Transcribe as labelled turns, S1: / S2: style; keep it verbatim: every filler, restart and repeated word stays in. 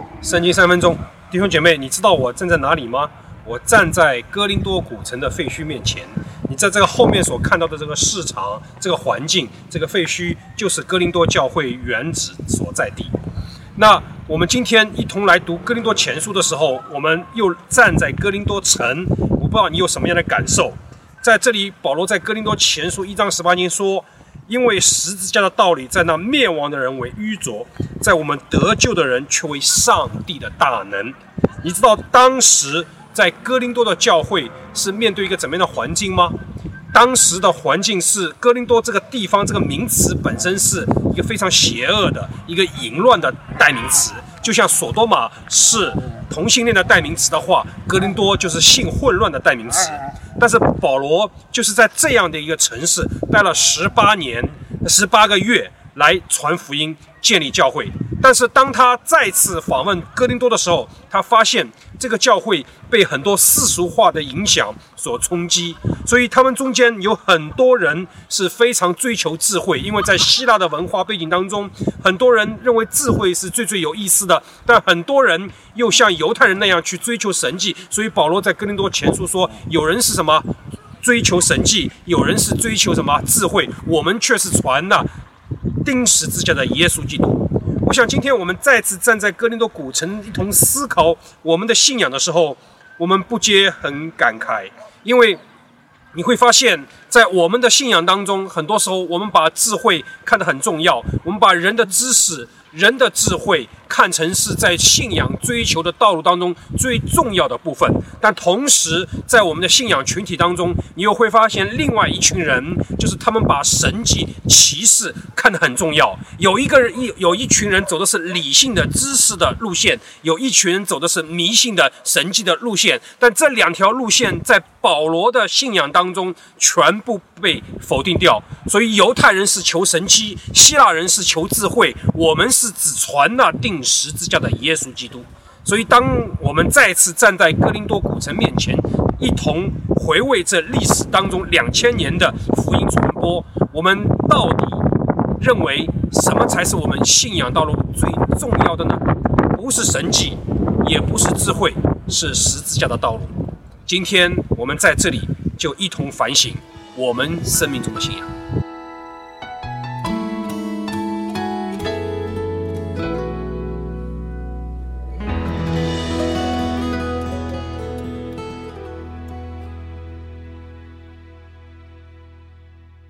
S1: 圣经三分钟，弟兄姐妹，你知道我站在哪里吗？我站在哥林多古城的废墟面前。你在这个后面所看到的这个市场、这个环境、这个废墟，就是哥林多教会原址所在地。那我们今天一同来读哥林多前书的时候，我们又站在哥林多城，我不知道你有什么样的感受。在这里，保罗在哥林多前书一章十八节说，因为十字架的道理在那灭亡的人为愚拙，在我们得救的人却为上帝的大能。你知道当时在哥林多的教会是面对一个怎么样的环境吗？当时的环境是哥林多这个地方，这个名词本身是一个非常邪恶的一个淫乱的代名词，就像索多玛是同性恋的代名词的话，哥林多就是性混乱的代名词。但是保罗就是在这样的一个城市待了十八年、十八个月来传福音、建立教会。但是当他再次访问哥林多的时候，他发现这个教会被很多世俗化的影响所冲击，所以他们中间有很多人是非常追求智慧，因为在希腊的文化背景当中，很多人认为智慧是最最有意思的，但很多人又像犹太人那样去追求神迹。所以保罗在哥林多前书说，有人是什么追求神迹，有人是追求什么智慧，我们却是传那钉十字架的耶稣基督。我想今天我们再次站在哥林多古城一同思考我们的信仰的时候，我们不禁很感慨，因为你会发现在我们的信仰当中，很多时候我们把智慧看得很重要，我们把人的知识、人的智慧看成是在信仰追求的道路当中最重要的部分。但同时在我们的信仰群体当中，你又会发现另外一群人，就是他们把神迹奇事看得很重要。有一个人有一群人走的是理性的知识的路线，有一群人走的是迷信的神迹的路线。但这两条路线在保罗的信仰当中全部被否定掉。所以犹太人是求神迹，希腊人是求智慧，我们是只传那钉十字架的耶稣基督。所以当我们再次站在哥林多古城面前，一同回味这历史当中两千年的福音传播，我们到底认为什么才是我们信仰道路最重要的呢？不是神迹，也不是智慧，是十字架的道路。今天我们在这里就一同反省我们生命中的信仰。